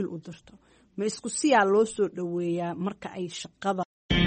wiil u dirto ma isku siyaa loo soo dhaweeyaa marka ay shaqada.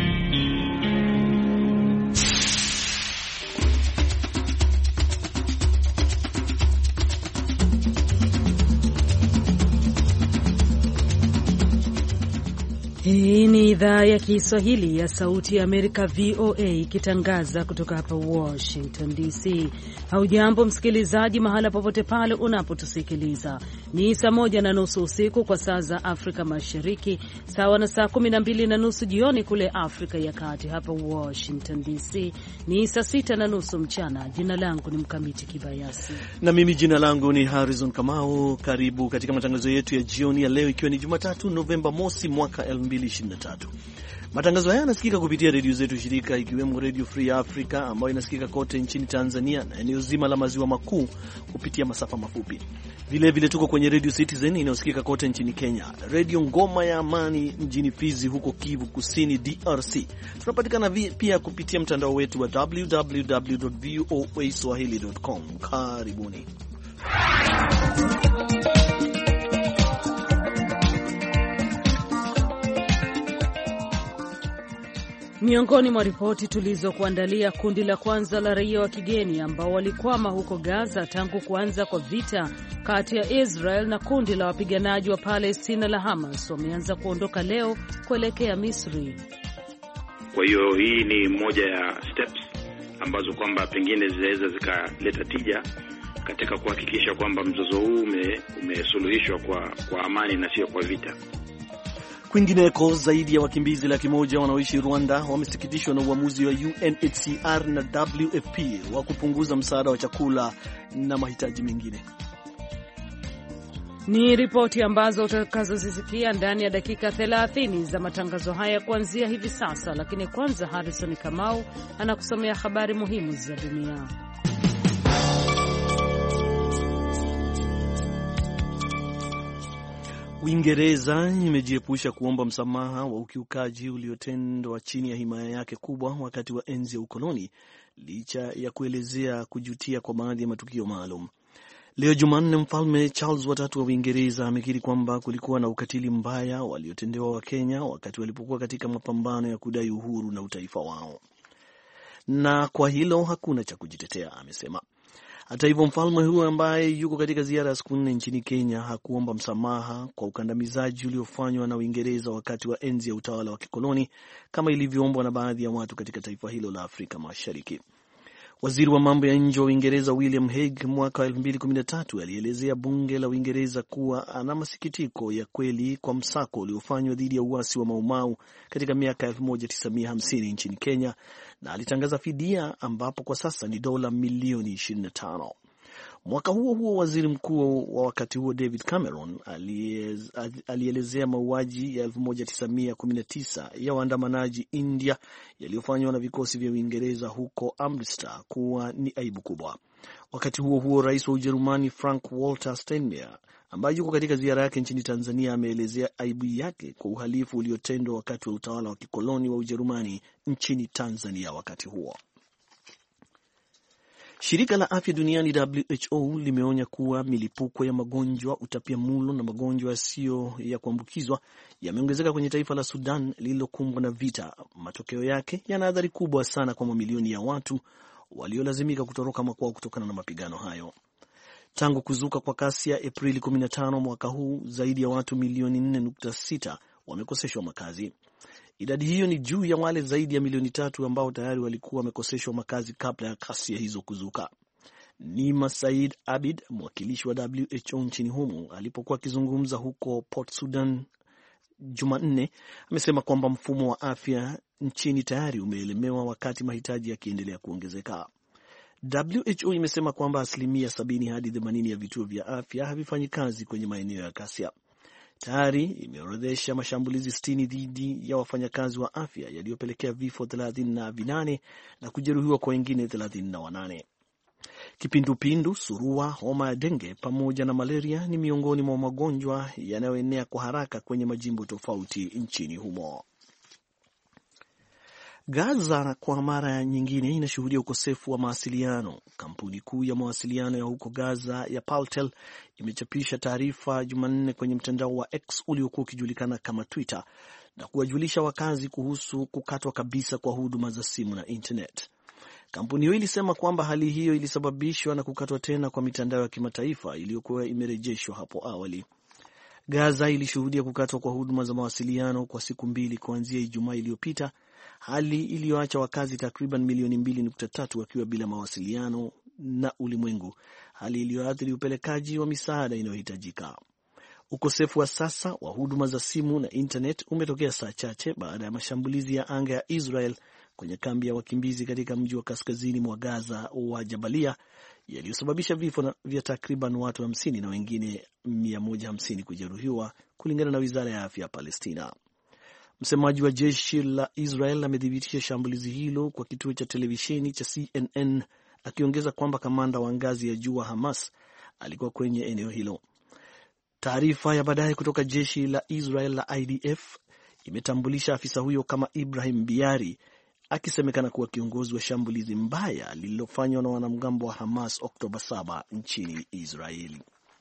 Hii ni idhaa ya Kiswahili ya Sauti ya Amerika VOA ikitangaza kutoka hapa Washington DC. Haujambo msikilizaji mahala popote pale unapotusikiliza. Ni saa 1:30 usiku kwa saa za Afrika Mashariki, sawa na saa 12:30 jioni kule Afrika ya Kati. Hapa Washington DC ni saa 6:30 mchana. Jina langu ni Mkamiti Kibayasi. Na mimi jina langu ni Harrison Kamau. Karibu katika matangazo yetu ya jioni ya leo, ikiwa ni Jumatatu Novemba mosi mwaka 2023. Matangazo haya yanasikika kupitia redio zetu shirika, ikiwemo Radio Free Africa ambayo inasikika kote nchini Tanzania na eneo zima la maziwa makuu kupitia masafa mafupi. Vile tuko kwenye Radio Citizen inayosikika kote nchini Kenya, Radio Ngoma ya Amani mjini Fizi huko Kivu Kusini DRC. Tunapatikana pia kupitia mtandao wetu wa www.voaswahili.com. Karibuni. Miongoni mwa ripoti tulizokuandalia, kundi la kwanza la raia wa kigeni ambao walikwama huko Gaza tangu kuanza kwa vita kati ya Israel na kundi la wapiganaji wa Palestina la Hamas wameanza kuondoka leo kuelekea Misri. Kwa hiyo hii ni moja ya steps ambazo kwamba pengine zinaweza zikaleta tija katika kuhakikisha kwamba mzozo huu umesuluhishwa kwa amani na sio kwa vita. Kwingineko, zaidi ya wakimbizi 100,000 wanaoishi Rwanda wamesikitishwa na uamuzi wa UNHCR na WFP wa kupunguza msaada wa chakula na mahitaji mengine. Ni ripoti ambazo utakazozisikia ndani ya dakika 30 za matangazo haya kuanzia hivi sasa, lakini kwanza Harrison Kamau anakusomea habari muhimu za dunia. Uingereza imejiepusha kuomba msamaha wa ukiukaji uliotendwa chini ya himaya yake kubwa wakati wa enzi ya ukoloni, licha ya kuelezea kujutia kwa baadhi ya matukio maalum. Leo Jumanne, Mfalme Charles watatu wa Uingereza amekiri kwamba kulikuwa na ukatili mbaya waliotendewa Wakenya wakati walipokuwa katika mapambano ya kudai uhuru na utaifa wao, na kwa hilo hakuna cha kujitetea, amesema. Hata hivyo, mfalme huyo ambaye yuko katika ziara ya siku 4 nchini Kenya hakuomba msamaha kwa ukandamizaji uliofanywa na Uingereza wakati wa enzi ya utawala wa kikoloni kama ilivyoombwa na baadhi ya watu katika taifa hilo la Afrika Mashariki. Waziri wa mambo ya nje wa Uingereza William Hague mwaka 2013 alielezea bunge la Uingereza kuwa ana masikitiko ya kweli kwa msako uliofanywa dhidi ya uasi wa Mau Mau katika miaka 1950 nchini Kenya, na alitangaza fidia ambapo kwa sasa ni dola milioni 25. Mwaka huo waziri mkuu wa wakati huo David Cameron alielezea mauaji ya 1919 ya waandamanaji India yaliyofanywa na vikosi vya Uingereza huko Amritsar kuwa ni aibu kubwa. Wakati huo rais wa Ujerumani Frank Walter Steinmeier ambaye yuko katika ziara yake nchini Tanzania ameelezea aibu yake kwa uhalifu uliotendwa wakati wa utawala wa kikoloni wa Ujerumani nchini Tanzania wakati huo. Shirika la Afya Duniani WHO limeonya kuwa milipuko ya magonjwa, utapiamlo na magonjwa yasiyo ya kuambukizwa yameongezeka kwenye taifa la Sudan lililokumbwa na vita. Matokeo yake yana athari kubwa sana kwa mamilioni ya watu waliolazimika kutoroka makwao kutokana na mapigano hayo. Tangu kuzuka kwa kasi ya Aprili 15 mwaka huu, zaidi ya watu milioni 4.6 wamekoseshwa makazi. Idadi hiyo ni juu ya wale zaidi ya milioni 3 ambao tayari walikuwa wamekoseshwa makazi kabla ya ghasia hizo kuzuka. Nima Said Abid, mwakilishi wa WHO nchini humo, alipokuwa akizungumza huko Port Sudan Jumanne, amesema kwamba mfumo wa afya nchini tayari umeelemewa wakati mahitaji yakiendelea kuongezeka. WHO imesema kwamba 70% hadi 80% ya vituo vya afya havifanyi kazi kwenye maeneo ya ghasia. Tayari imeorodhesha mashambulizi 60 dhidi ya wafanyakazi wa afya yaliyopelekea vifo 38 na kujeruhiwa kwa wengine 38. Kipindupindu, surua, homa ya denge pamoja na malaria ni miongoni mwa magonjwa yanayoenea kwa haraka kwenye majimbo tofauti nchini humo. Gaza kwa mara nyingine inashuhudia ukosefu wa mawasiliano. Kampuni kuu ya mawasiliano ya huko Gaza ya Paltel imechapisha taarifa Jumanne kwenye mtandao wa X uliokuwa ukijulikana kama Twitter na kuwajulisha wakazi kuhusu kukatwa kabisa kwa huduma za simu na internet. Kampuni hiyo ilisema kwamba hali hiyo ilisababishwa na kukatwa tena kwa mitandao ya kimataifa iliyokuwa imerejeshwa hapo awali. Gaza ilishuhudia kukatwa kwa huduma za mawasiliano kwa siku mbili kuanzia Ijumaa iliyopita, hali iliyoacha wakazi takriban milioni 2.3 wakiwa bila mawasiliano na ulimwengu, hali iliyoathiri upelekaji wa misaada inayohitajika. Ukosefu wa sasa wa huduma za simu na internet umetokea saa chache baada ya mashambulizi ya anga ya Israel kwenye kambi ya wakimbizi katika mji wa kaskazini mwa Gaza wa Jabalia yaliyosababisha vifo vya takriban watu 50 na wengine 150 kujeruhiwa, kulingana na wizara ya afya ya Palestina. Msemaji wa jeshi la Israel amethibitisha shambulizi hilo kwa kituo cha televisheni cha CNN, akiongeza kwamba kamanda wa ngazi ya juu wa Hamas alikuwa kwenye eneo hilo. Taarifa ya baadaye kutoka jeshi la Israel la IDF imetambulisha afisa huyo kama Ibrahim Biari, akisemekana kuwa kiongozi wa shambulizi mbaya lililofanywa na wanamgambo wa Hamas Oktoba 7 nchini Israeli.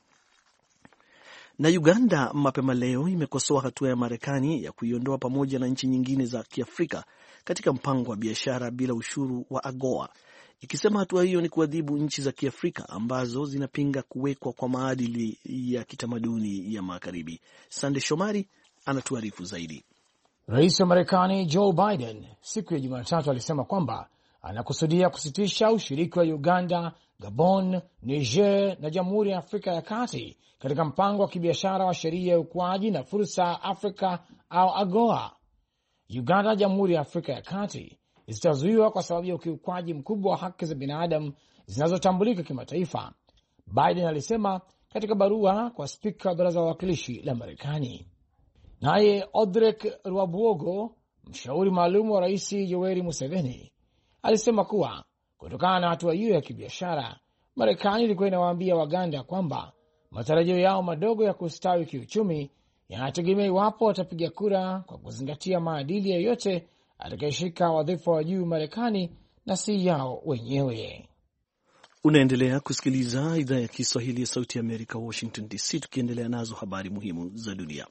Na Uganda mapema leo imekosoa hatua ya Marekani ya kuiondoa pamoja na nchi nyingine za Kiafrika katika mpango wa biashara bila ushuru wa AGOA, ikisema hatua hiyo ni kuadhibu nchi za Kiafrika ambazo zinapinga kuwekwa kwa maadili ya kitamaduni ya Magharibi. Sande Shomari anatuarifu zaidi. Rais wa Marekani Joe Biden siku ya Jumatatu alisema kwamba anakusudia kusitisha ushiriki wa Uganda, Gabon, Niger na Jamhuri ya Afrika ya Kati katika mpango wa kibiashara wa sheria ya ukuaji na fursa Afrika au AGOA. Uganda na Jamhuri ya Afrika ya Kati zitazuiwa kwa sababu ya ukiukwaji mkubwa wa haki za binadamu zinazotambulika kimataifa, Biden alisema katika barua kwa spika wa baraza la wawakilishi la Marekani. Naye Odrek Rwabuogo, mshauri maalum wa Rais Yoweri Museveni, alisema kuwa kutokana na hatua hiyo ya kibiashara, Marekani ilikuwa inawaambia Waganda kwamba matarajio yao madogo ya kustawi kiuchumi yanategemea iwapo watapiga kura kwa kuzingatia maadili yoyote atakayeshika wadhifa wa juu Marekani na si yao wenyewe. Unaendelea kusikiliza idhaa ya Kiswahili ya Sauti ya Amerika, Washington DC, tukiendelea nazo habari muhimu za dunia.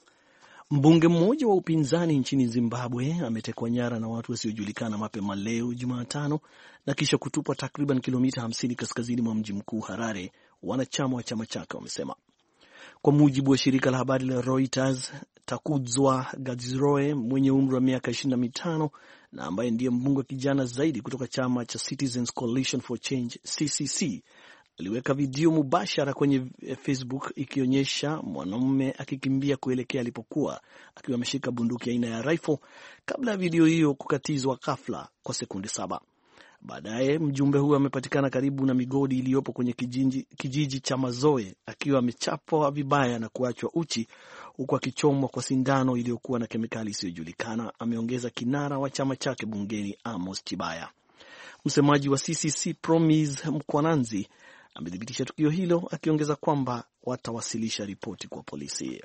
Mbunge mmoja wa upinzani nchini Zimbabwe ametekwa nyara na watu wasiojulikana mapema leo Jumatano na kisha kutupwa takriban kilomita 50 kaskazini mwa mji mkuu Harare, wanachama wa chama chake wamesema. Kwa mujibu wa shirika la habari la Reuters, Takudzwa Gadziroe mwenye umri wa miaka 25 na ambaye ndiye mbunge kijana zaidi kutoka chama cha Citizens Coalition for Change CCC aliweka video mubashara kwenye Facebook ikionyesha mwanamume akikimbia kuelekea alipokuwa akiwa ameshika bunduki aina ya rifle kabla ya video hiyo kukatizwa ghafla kwa sekunde 7. Baadaye mjumbe huyo amepatikana karibu na migodi iliyopo kwenye kijiji cha Mazoe akiwa amechapwa vibaya na kuachwa uchi huku akichomwa kwa sindano iliyokuwa na kemikali isiyojulikana, ameongeza kinara wa chama chake bungeni Amos Chibaya. Msemaji wa CCC Promise Mkwananzi amethibitisha tukio hilo, akiongeza kwamba watawasilisha ripoti kwa polisi.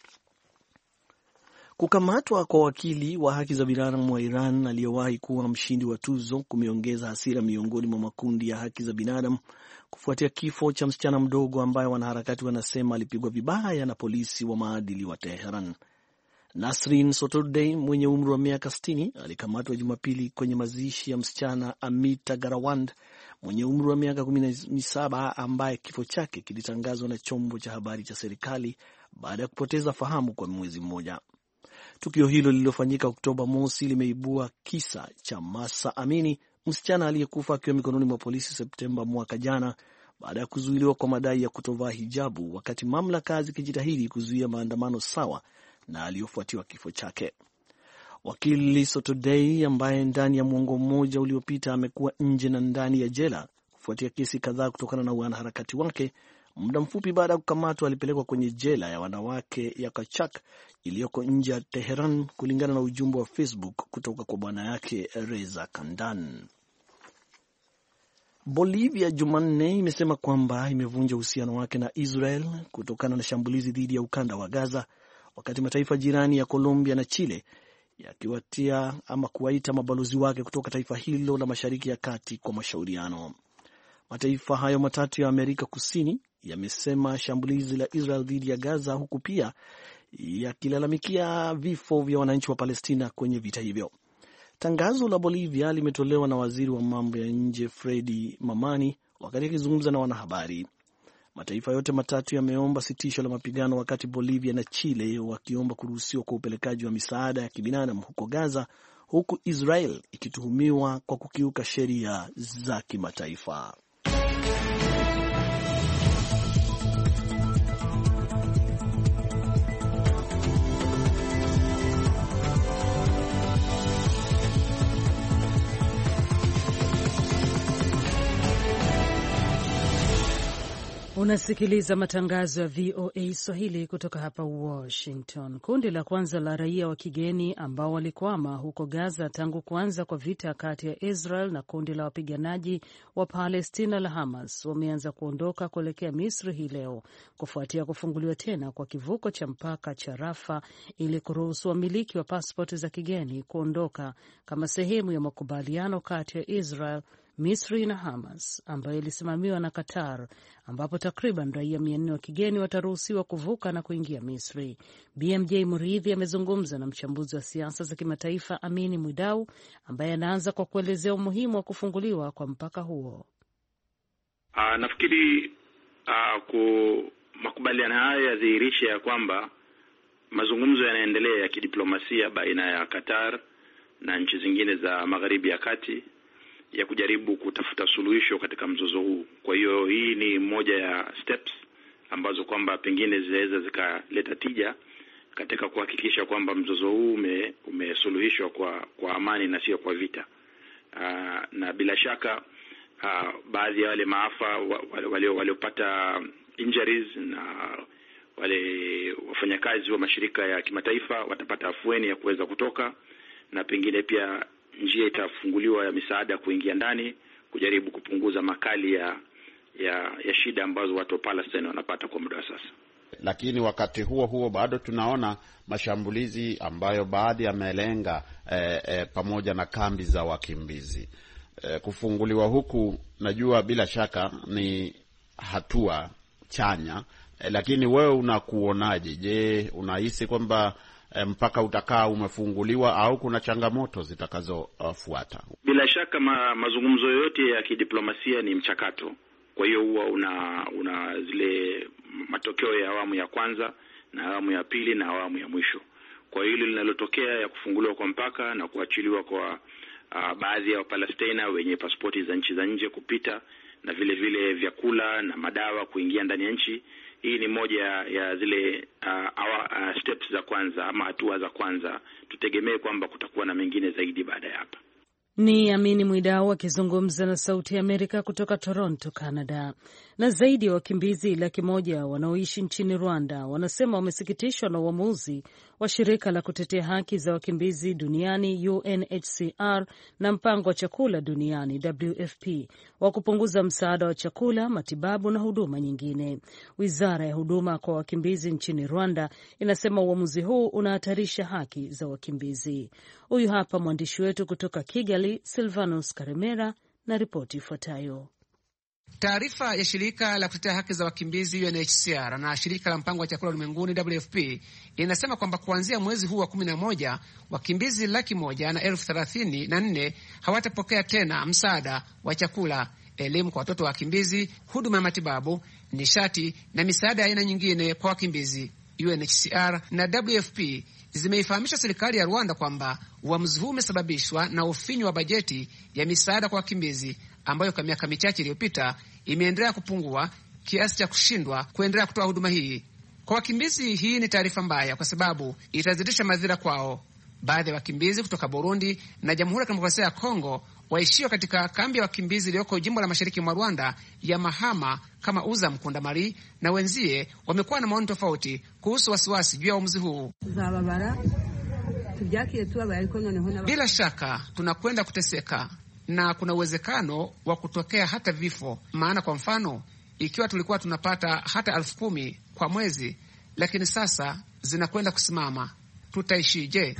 Kukamatwa kwa wakili wa haki za binadamu wa Iran aliyewahi kuwa mshindi wa tuzo kumeongeza hasira miongoni mwa makundi ya haki za binadamu kufuatia kifo cha msichana mdogo ambaye wanaharakati wanasema alipigwa vibaya na polisi wa maadili wa Teheran. Nasrin Sotoudeh mwenye umri wa miaka 60 alikamatwa Jumapili kwenye mazishi ya msichana Amita Garawand mwenye umri wa miaka 17 ambaye kifo chake kilitangazwa na chombo cha habari cha serikali baada ya kupoteza fahamu kwa mwezi mmoja. Tukio hilo lililofanyika Oktoba mosi limeibua kisa cha Masa Amini, msichana aliyekufa akiwa mikononi mwa polisi Septemba mwaka jana baada ya kuzuiliwa kwa madai ya kutovaa hijabu wakati mamlaka zikijitahidi kuzuia maandamano sawa na aliyofuatiwa kifo chake. Wakili Sotoudeh ambaye ndani ya mwongo mmoja uliopita amekuwa nje na ndani ya jela kufuatia kesi kadhaa kutokana na wanaharakati wake, muda mfupi baada ya kukamatwa alipelekwa kwenye jela ya wanawake ya Kachak iliyoko nje ya Teheran, kulingana na ujumbe wa Facebook kutoka kwa bwana yake Reza Kandan. Bolivia Jumanne imesema kwamba imevunja uhusiano wake na Israel kutokana na shambulizi dhidi ya ukanda wa Gaza, wakati mataifa jirani ya Colombia na Chile yakiwatia ama kuwaita mabalozi wake kutoka taifa hilo la Mashariki ya Kati kwa mashauriano. Mataifa hayo matatu ya Amerika Kusini yamesema shambulizi la Israel dhidi ya Gaza, huku pia yakilalamikia vifo vya wananchi wa Palestina kwenye vita hivyo. Tangazo la Bolivia limetolewa na waziri wa mambo ya nje Fredy Mamani wakati akizungumza na wanahabari. Mataifa yote matatu yameomba sitisho la mapigano, wakati Bolivia na Chile wakiomba kuruhusiwa kwa upelekaji wa misaada ya kibinadamu huko Gaza, huku Israel ikituhumiwa kwa kukiuka sheria za kimataifa. Unasikiliza matangazo ya VOA Swahili kutoka hapa Washington. Kundi la kwanza la raia wa kigeni ambao walikwama huko Gaza tangu kuanza kwa vita kati ya Israel na kundi la wapiganaji wa Palestina la Hamas wameanza kuondoka kuelekea Misri hii leo kufuatia kufunguliwa tena kwa kivuko cha mpaka cha Rafa ili kuruhusu wamiliki wa pasipoti za kigeni kuondoka kama sehemu ya makubaliano kati ya Israel, Misri na Hamas ambayo ilisimamiwa na Qatar, ambapo takriban raia 400 wa kigeni wataruhusiwa kuvuka na kuingia Misri. BMJ Muridhi amezungumza na mchambuzi wa siasa za kimataifa Amini Mwidau ambaye anaanza kwa kuelezea umuhimu wa kufunguliwa kwa mpaka huo. Nafikiri makubaliano haya yadhihirisha ya kwamba mazungumzo yanaendelea ya kidiplomasia baina ya Qatar na nchi zingine za Magharibi ya Kati ya kujaribu kutafuta suluhisho katika mzozo huu. Kwa hiyo hii ni moja ya steps ambazo kwamba pengine zinaweza zikaleta tija katika kuhakikisha kwamba mzozo huu umesuluhishwa kwa amani na sio kwa vita. Na bila shaka baadhi ya wale maafa waliopata injuries na wale wafanyakazi wa mashirika ya kimataifa watapata afueni ya kuweza kutoka, na pengine pia njia itafunguliwa ya misaada kuingia ndani kujaribu kupunguza makali ya shida ambazo watu wa Palestina wanapata kwa muda sasa. Lakini wakati huo huo bado tunaona mashambulizi ambayo baadhi yamelenga pamoja na kambi za wakimbizi. Kufunguliwa huku najua bila shaka ni hatua chanya, lakini wewe unakuonaje? Je, unahisi kwamba mpaka utakaa umefunguliwa au kuna changamoto zitakazofuata? Bila shaka mazungumzo yote ya kidiplomasia ni mchakato. Kwa hiyo huwa una zile matokeo ya awamu ya kwanza na awamu ya pili na awamu ya mwisho. Kwa hiyo linalotokea ya kufunguliwa kwa mpaka na kuachiliwa kwa baadhi ya Wapalestina wenye pasipoti za nchi za nje kupita, na vile vile vyakula na madawa kuingia ndani ya nchi, hii ni moja ya zile steps za kwanza ama hatua za kwanza. Tutegemee kwamba kutakuwa na mengine zaidi baada ya hapa. Ni Amini Mwidau akizungumza na Sauti ya Amerika kutoka Toronto, Canada. Na zaidi ya wakimbizi 100,000 wanaoishi nchini Rwanda wanasema wamesikitishwa na uamuzi wa shirika la kutetea haki za wakimbizi duniani UNHCR na mpango wa chakula duniani WFP wa kupunguza msaada wa chakula, matibabu na huduma nyingine. Wizara ya huduma kwa wakimbizi nchini Rwanda inasema uamuzi huu unahatarisha haki za wakimbizi. Huyu hapa mwandishi wetu kutoka Kigali, Silvanus Karemera, na ripoti ifuatayo. Taarifa ya shirika la kutetea haki za wakimbizi UNHCR na shirika la mpango wa chakula ulimwenguni WFP inasema kwamba kuanzia mwezi huu wa 11 wakimbizi 1,134,000 hawatapokea tena msaada wa chakula, elimu kwa watoto wa wakimbizi, huduma ya matibabu, nishati na misaada ya aina nyingine kwa wakimbizi. UNHCR na WFP zimeifahamisha serikali ya Rwanda kwamba uamuzi huu umesababishwa na ufinyu wa bajeti ya misaada kwa wakimbizi ambayo kwa miaka michache iliyopita imeendelea kupungua kiasi cha kushindwa kuendelea kutoa huduma hii kwa wakimbizi. Hii ni taarifa mbaya kwa sababu itazidisha madhira kwao. Baadhi ya wakimbizi kutoka Burundi na Jamhuri ya Kidemokrasia ya Kongo waishio katika kambi ya wakimbizi iliyoko jimbo la mashariki mwa Rwanda ya Mahama kama Uza Mkundamari na wenzie wamekuwa na maoni tofauti kuhusu wasiwasi juu ya uamuzi huu. Bila shaka tunakwenda kuteseka na kuna uwezekano wa kutokea hata vifo. Maana kwa mfano, ikiwa tulikuwa tunapata hata 10,000 kwa mwezi, lakini sasa zinakwenda kusimama. tutaishije?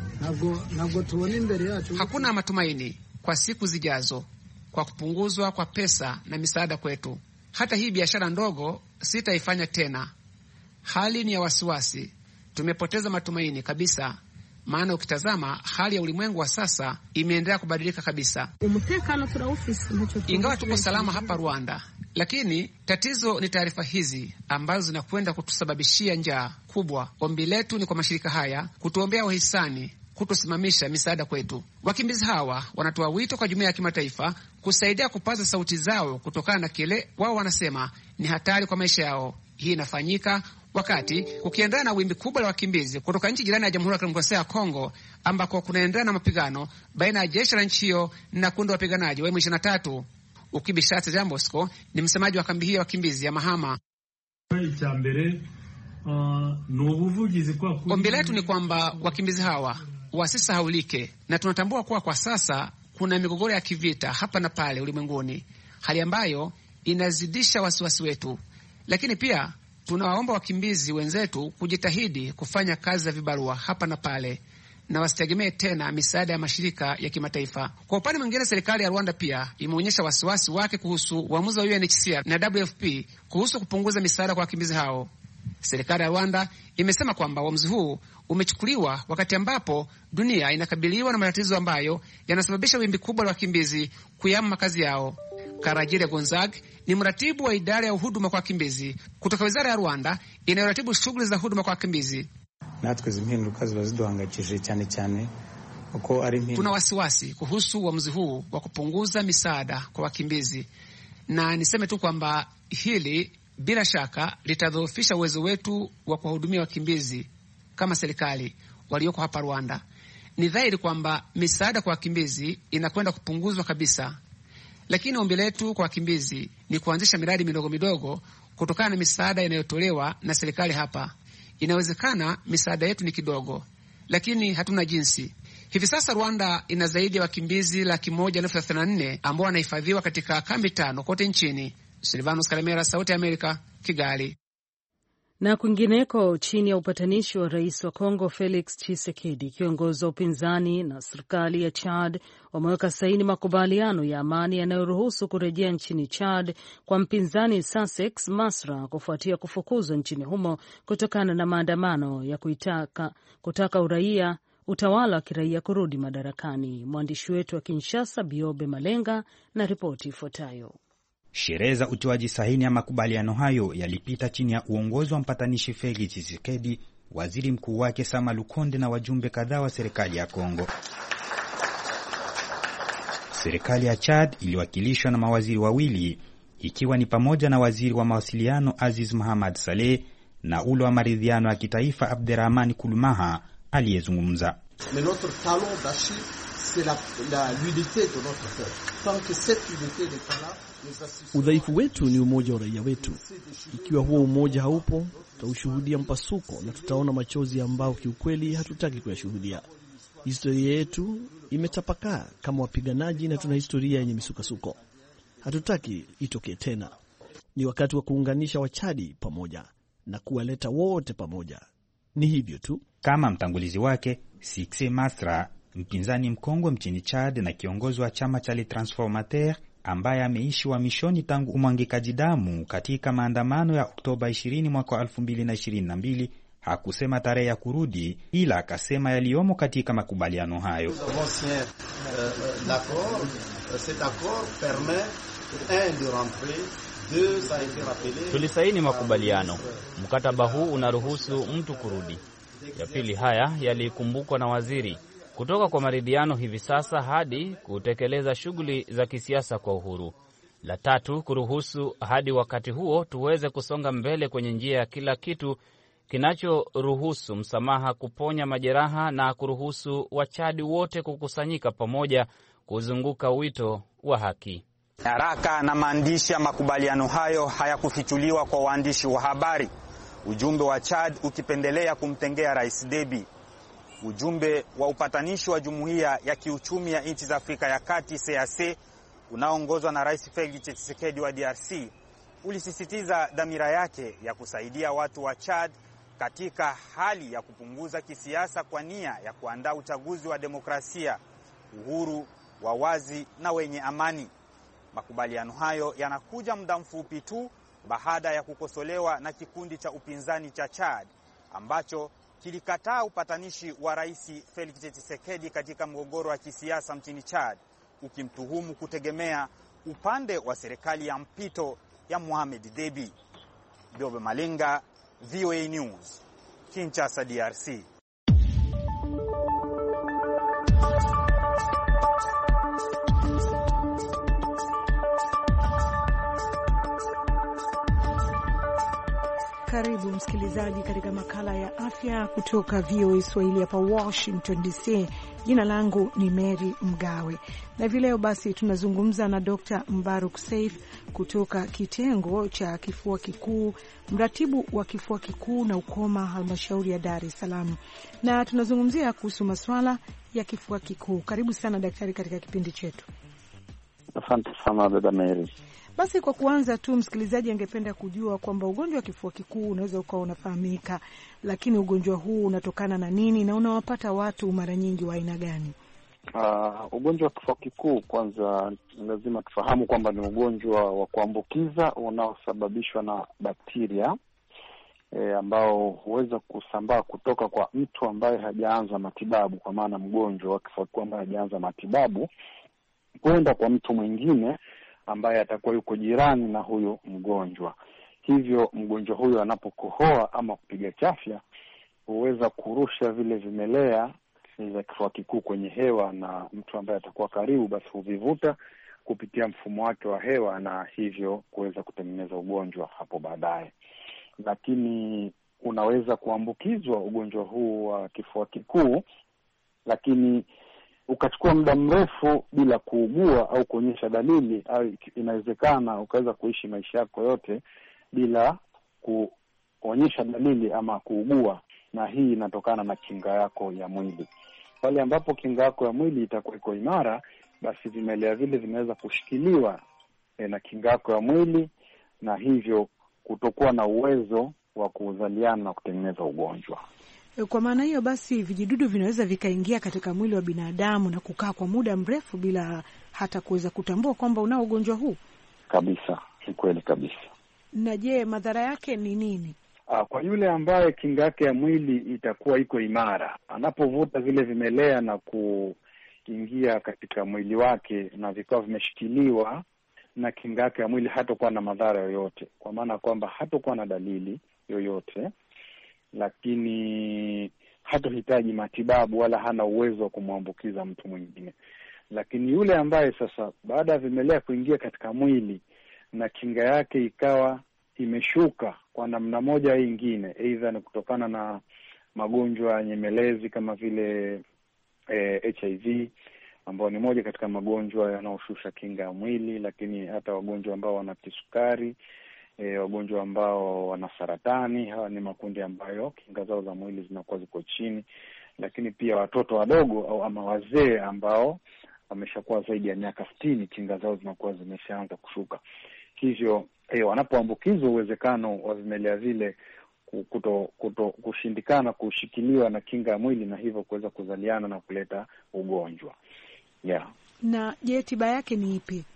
Hakuna matumaini kwa siku zijazo kwa kupunguzwa kwa pesa na misaada kwetu. Hata hii biashara ndogo sitaifanya tena. Hali ni ya wasiwasi. Tumepoteza matumaini kabisa, maana ukitazama hali ya ulimwengu wa sasa imeendelea kubadilika kabisa. Ingawa tuko salama hapa Rwanda, lakini tatizo ni taarifa hizi ambazo zinakwenda kutusababishia njaa kubwa. Ombi letu ni kwa mashirika haya kutuombea wahisani, kutusimamisha misaada kwetu. Wakimbizi hawa wanatoa wito kwa jumuiya ya kimataifa kusaidia kupaza sauti zao kutokana na kile wao wanasema ni hatari kwa maisha yao. Hii inafanyika wakati kukiendana na wimbi kubwa la wakimbizi kutoka nchi jirani ya Jamhuri ya Kidemokrasia ya Kongo, ambako kunaendana na mapigano baina ya jeshi la nchi hiyo na kundi wa wapiganaji wa M23. Ukibishatse Jean Bosco ni msemaji wa kambi hii ya wakimbizi ya Mahama. Ombi letu ni kwamba wakimbizi hawa wasisahaulike, na tunatambua kuwa kwa sasa kuna migogoro ya kivita hapa na pale ulimwenguni, hali ambayo inazidisha wasiwasi wetu. Lakini pia tunawaomba wakimbizi wenzetu kujitahidi kufanya kazi za vibarua hapa na pale na wasitegemee tena misaada ya mashirika ya kimataifa. Kwa upande mwingine, serikali ya Rwanda pia imeonyesha wasiwasi wake kuhusu uamuzi wa UNHCR na WFP kuhusu kupunguza misaada kwa wakimbizi hao. Serikali ya Rwanda imesema kwamba uamuzi huu umechukuliwa wakati ambapo dunia inakabiliwa na matatizo ambayo yanasababisha wimbi kubwa la wakimbizi kuyama makazi yao. Karajire Gonzag ni mratibu wa idara ya huduma kwa wakimbizi kutoka Wizara ya Rwanda inayoratibu shughuli za huduma kwa wakimbizi. Tuna wasiwasi kuhusu uamuzi huu wa kupunguza misaada kwa wakimbizi, na niseme tu kwamba hili bila shaka litadhoofisha uwezo wetu wa kuwahudumia wakimbizi kama serikali walioko hapa Rwanda. Ni dhahiri kwamba misaada kwa wakimbizi inakwenda kupunguzwa kabisa, lakini ombi letu kwa wakimbizi ni kuanzisha miradi midogo midogo kutokana na misaada inayotolewa na serikali hapa. Inawezekana misaada yetu ni kidogo, lakini hatuna jinsi. Hivi sasa Rwanda ina zaidi ya wakimbizi 134,000 ambao wanahifadhiwa katika kambi 5 kote nchini. Silvanus Kalemera, Sauti ya Amerika, Kigali. Na kwingineko, chini ya upatanishi wa rais wa Kongo Felix Tshisekedi, kiongozi wa upinzani na serikali ya Chad wameweka saini makubaliano ya amani yanayoruhusu kurejea nchini Chad kwa mpinzani Sasex Masra kufuatia kufukuzwa nchini humo kutokana na maandamano ya kutaka utawala wa kiraia kurudi madarakani. Mwandishi wetu wa Kinshasa Biobe Malenga na ripoti ifuatayo. Sherehe za utiwaji saini ya makubaliano hayo yalipita chini ya uongozi wa mpatanishi Felix Tshisekedi, waziri mkuu wake Sama Lukonde na wajumbe kadhaa wa serikali ya Kongo. Serikali ya Chad iliwakilishwa na mawaziri wawili, ikiwa ni pamoja na waziri wa mawasiliano Aziz Mohamed Saleh na ule wa maridhiano ya kitaifa Abderrahmane Kulumaha aliyezungumza. Udhaifu wetu ni umoja wa raia wetu. Ikiwa huo umoja haupo, tutaushuhudia mpasuko na tutaona machozi ambao kiukweli hatutaki kuyashuhudia. Historia yetu imetapakaa kama wapiganaji na tuna historia yenye misukasuko. Hatutaki itokee tena. Ni wakati wa kuunganisha Wachadi pamoja na kuwaleta wote pamoja. Ni hivyo tu. Kama mtangulizi wake Sikse Masra, mpinzani mkongwe mchini Chad na kiongozi wa chama cha Les Transformateurs ambaye ameishi uhamishoni tangu umwangikaji damu katika maandamano ya Oktoba 20 mwaka 2022, hakusema tarehe ya kurudi, ila akasema yaliyomo katika makubaliano hayo. Tulisaini makubaliano. Mkataba huu unaruhusu mtu kurudi. Ya pili, haya yalikumbukwa na waziri, kutoka kwa maridhiano hivi sasa hadi kutekeleza shughuli za kisiasa kwa uhuru. La tatu, kuruhusu hadi wakati huo tuweze kusonga mbele kwenye njia ya kila kitu kinachoruhusu msamaha, kuponya majeraha na kuruhusu Wachadi wote kukusanyika pamoja kuzunguka wito wa haki. Haraka na maandishi ya makubaliano hayo hayakufichuliwa kwa waandishi wa habari, ujumbe wa Chad ukipendelea kumtengea Rais Deby. Ujumbe wa upatanishi wa Jumuiya ya Kiuchumi ya Nchi za Afrika ya Kati CAC unaoongozwa na Rais Felix Tshisekedi wa DRC ulisisitiza dhamira yake ya kusaidia watu wa Chad katika hali ya kupunguza kisiasa kwa nia ya kuandaa uchaguzi wa demokrasia, uhuru, wa wazi na wenye amani. Makubaliano hayo yanakuja muda mfupi tu baada ya kukosolewa na kikundi cha upinzani cha Chad ambacho kilikataa upatanishi wa Rais Felix Tshisekedi katika mgogoro wa kisiasa nchini Chad, ukimtuhumu kutegemea upande wa serikali ya mpito ya Mohamed Deby. Biobe Malenga, VOA News, Kinshasa, DRC. Karibu msikilizaji katika makala ya afya kutoka VOA Swahili hapa Washington DC. Jina langu ni Mary Mgawe. Na hivi leo basi tunazungumza na Dr. Mbaruk Saif kutoka kitengo cha kifua kikuu, mratibu wa kifua kikuu na ukoma halmashauri ya Dar es Salaam. Na tunazungumzia kuhusu masuala ya kifua kikuu. Karibu sana daktari katika kipindi chetu. Asante sana dada Mary. Basi kwa kuanza tu, msikilizaji angependa kujua kwamba ugonjwa wa kifua kikuu unaweza ukawa unafahamika, lakini ugonjwa huu unatokana na nini na unawapata watu mara nyingi wa aina gani? Ugonjwa wa kifua kikuu, kwanza lazima tufahamu kwamba ni ugonjwa wa kuambukiza unaosababishwa na bakteria ambao huweza kusambaa kutoka kwa mtu ambaye hajaanza matibabu, kwa maana mgonjwa wa kifua kikuu ambaye hajaanza matibabu kwenda kwa mtu mwingine ambaye atakuwa yuko jirani na huyo mgonjwa. Hivyo mgonjwa huyo anapokohoa ama kupiga chafya huweza kurusha vile vimelea za kifua kikuu kwenye hewa, na mtu ambaye atakuwa karibu basi huvivuta kupitia mfumo wake wa hewa, na hivyo kuweza kutengeneza ugonjwa hapo baadaye. Lakini unaweza kuambukizwa ugonjwa huu wa kifua kikuu, lakini ukachukua muda mrefu bila kuugua au kuonyesha dalili, au inawezekana ukaweza kuishi maisha yako yote bila kuonyesha dalili ama kuugua, na hii inatokana na kinga yako ya mwili. Pale ambapo kinga yako ya mwili itakuwa iko imara, basi vimelea vile vinaweza kushikiliwa na kinga yako ya mwili, na hivyo kutokuwa na uwezo wa kuzaliana na kutengeneza ugonjwa. Kwa maana hiyo basi vijidudu vinaweza vikaingia katika mwili wa binadamu na kukaa kwa muda mrefu bila hata kuweza kutambua kwamba unao ugonjwa huu? Kabisa, ni kweli kabisa. Na je, madhara yake ni nini? Kwa yule ambaye kinga yake ya mwili itakuwa iko imara, anapovuta vile vimelea na kuingia katika mwili wake na vikawa vimeshikiliwa na kinga yake ya mwili, hatakuwa na madhara yoyote, kwa maana kwamba hatakuwa na dalili yoyote, lakini hatohitaji matibabu wala hana uwezo wa kumwambukiza mtu mwingine. Lakini yule ambaye sasa baada ya vimelea kuingia katika mwili na kinga yake ikawa imeshuka kwa namna moja au nyingine, aidha ni kutokana na magonjwa nyemelezi kama vile HIV, ambao ni moja katika magonjwa yanayoshusha kinga ya mwili, lakini hata wagonjwa ambao wana kisukari, wagonjwa ambao wana saratani, hawa ni makundi ambayo kinga zao za mwili zinakuwa ziko chini. Lakini pia watoto wadogo au ama wazee ambao wameshakuwa zaidi ya miaka 60, kinga zao zinakuwa zimeshaanza kushuka. Hivyo wanapoambukizwa, uwezekano wa vimelea vile kushindikana kushikiliwa na kinga ya mwili, na hivyo kuweza kuzaliana na kuleta ugonjwa. Na je, tiba yake ni ipi?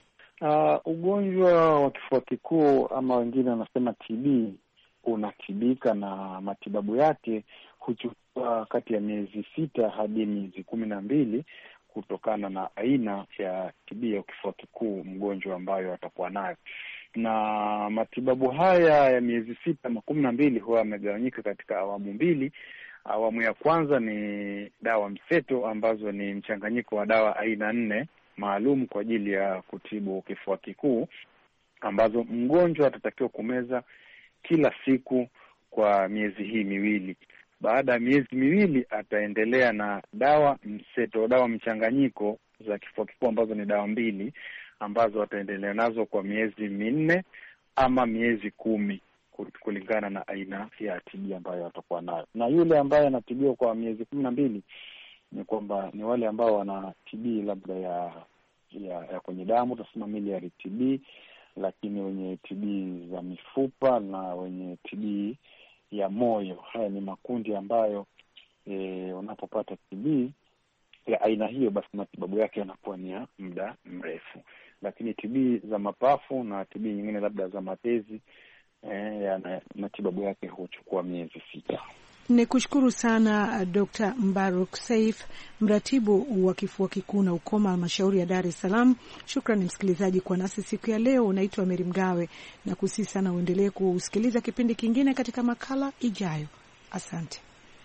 Ugonjwa wa kifua kikuu ama wengine wanasema TB unatibika, na matibabu yake huchukua kati ya miezi 6 hadi miezi 12 kutokana na aina ya TB ya kifua kikuu mgonjwa ambayo atakuwa nayo. Na matibabu haya ya miezi 6 ama 12 huwa yamegawanyika katika awamu mbili. Awamu ya kwanza ni dawa mseto, ambazo ni mchanganyiko wa dawa aina 4 maalum kwa ajili ya kutibu kifua kikuu, ambazo mgonjwa atatakiwa kumeza kila siku kwa miezi hii miwili. Baada ya miezi miwili ataendelea na dawa mseto, dawa mchanganyiko za kifua kikuu ambazo ni dawa 2, ambazo ataendelea nazo kwa miezi 4 ama miezi 10 kulingana na aina ya TB ambayo atakuwa nayo. Na yule ambaye anatibiwa kwa miezi 12 ni kwamba ni wale ambao wana TB labda ya kwenye damu, tunasema miliary TB, lakini wenye TB za mifupa na wenye TB ya moyo. Haya ni makundi ambayo unapopata TB ya aina hiyo, basi matibabu yake yanakuwa ni ya muda mrefu. Lakini TB za mapafu na TB nyingine labda za matezi matibabu yake huchukua miezi 6. Nikushukuru sana Dr. Mbaruk Saif, mratibu wa kifua kikuu na ukoma halmashauri ya Dar es Salaam. Shukrani msikilizaji kwa nasi siku ya leo. Unaitwa Meri Mgawe na kusihi sana uendelee kusikiliza kipindi kingine katika makala ijayo. Asante.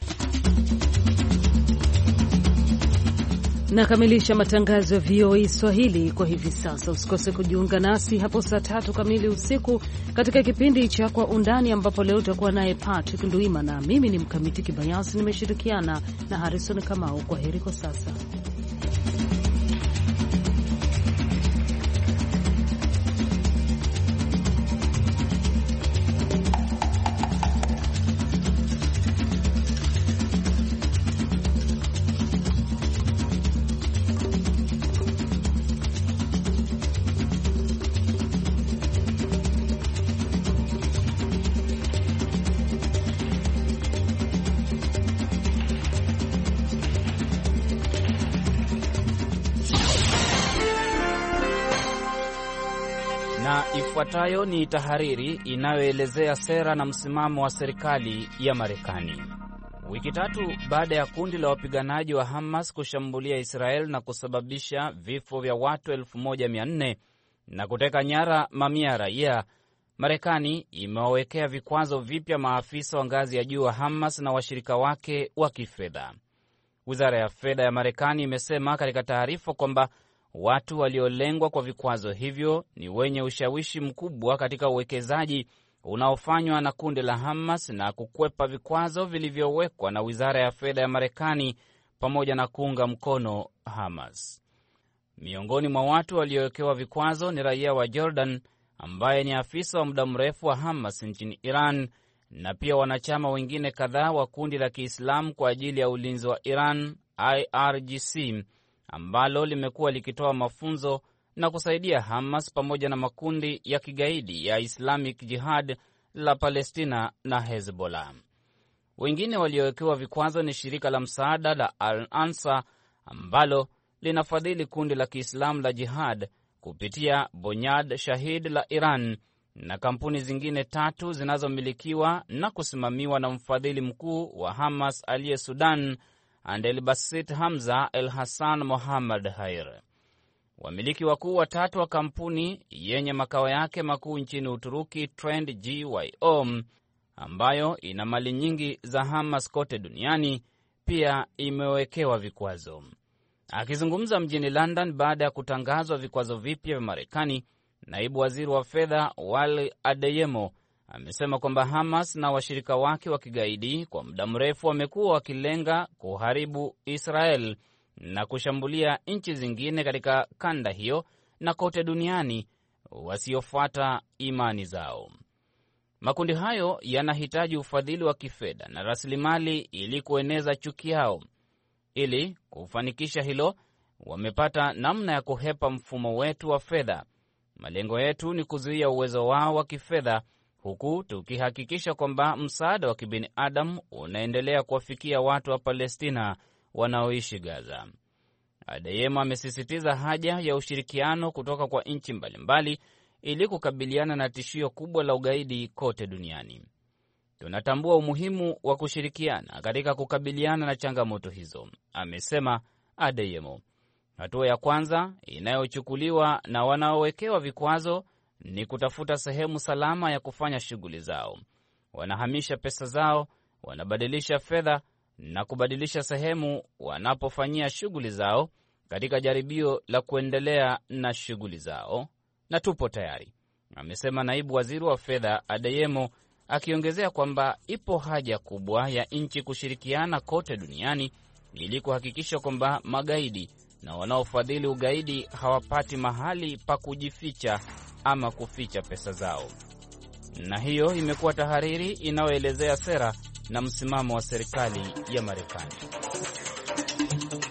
Nakamilisha matangazo ya VOA Swahili kwa hivi sasa. Usikose kujiunga nasi hapo saa 3 kamili usiku katika kipindi cha Kwa Undani, ambapo leo utakuwa naye Patrick Nduima na mimi ni Mkamiti Kibayasi, nimeshirikiana na Harrison Kamau. Kwa heri kwa sasa. Ifuatayo ni tahariri inayoelezea sera na msimamo wa serikali ya Marekani. Wiki 3 baada ya kundi la wapiganaji wa Hamas kushambulia Israel na kusababisha vifo vya watu 1400 na kuteka nyara mamia ya raia, Marekani imewawekea vikwazo vipya maafisa wa ngazi ya juu wa Hamas na washirika wake wa kifedha. Wizara ya fedha ya Marekani imesema katika taarifa kwamba watu waliolengwa kwa vikwazo hivyo ni wenye ushawishi mkubwa katika uwekezaji unaofanywa na kundi la Hamas na kukwepa vikwazo vilivyowekwa na Wizara ya Fedha ya Marekani pamoja na kuunga mkono Hamas. Miongoni mwa watu waliowekewa vikwazo ni raia wa Jordan ambaye ni afisa wa muda mrefu wa Hamas nchini Iran, na pia wanachama wengine kadhaa wa kundi la Kiislamu kwa ajili ya ulinzi wa Iran IRGC, ambalo limekuwa likitoa mafunzo na kusaidia Hamas pamoja na makundi ya kigaidi ya Islamic Jihad la Palestina na Hezbollah. Wengine waliowekewa vikwazo ni shirika la msaada la Al-Ansar ambalo linafadhili kundi la Kiislamu la Jihad kupitia Bonyad Shahid la Iran na kampuni zingine 3 zinazomilikiwa na kusimamiwa na mfadhili mkuu wa Hamas aliye Sudan, Andel Basit Hamza El Hassan Mohammad Hair. Wamiliki wakuu 3 wa kampuni yenye makao yake makuu nchini Uturuki, Trend GYO, ambayo ina mali nyingi za Hamas kote duniani, pia imewekewa vikwazo. Akizungumza mjini London baada ya kutangazwa vikwazo vipya vya Marekani, naibu waziri wa fedha Wally Adeyemo amesema kwamba Hamas na washirika wake wa kigaidi kwa muda mrefu wamekuwa wakilenga kuharibu Israel na kushambulia nchi zingine katika kanda hiyo na kote duniani wasiofuata imani zao. Makundi hayo yanahitaji ufadhili wa kifedha na rasilimali ili kueneza chuki yao. Ili kufanikisha hilo, wamepata namna ya kuhepa mfumo wetu wa fedha. Malengo yetu ni kuzuia uwezo wao wa kifedha, huku tukihakikisha kwamba msaada wa kibinadamu unaendelea kuwafikia watu wa Palestina wanaoishi Gaza. Adeyemo amesisitiza haja ya ushirikiano kutoka kwa nchi mbalimbali ili kukabiliana na tishio kubwa la ugaidi kote duniani. Tunatambua umuhimu wa kushirikiana katika kukabiliana na changamoto hizo, amesema Adeyemo. Hatua ya kwanza inayochukuliwa na wanaowekewa vikwazo ni kutafuta sehemu salama ya kufanya shughuli zao. Wanahamisha pesa zao, wanabadilisha fedha na kubadilisha sehemu wanapofanyia shughuli zao katika jaribio la kuendelea na shughuli zao, na tupo tayari, amesema naibu waziri wa fedha Adeyemo, akiongezea kwamba ipo haja kubwa ya nchi kushirikiana kote duniani ili kuhakikisha kwamba magaidi na wanaofadhili ugaidi hawapati mahali pa kujificha ama kuficha pesa zao. Na hiyo imekuwa tahariri inayoelezea sera na msimamo wa serikali ya Marekani.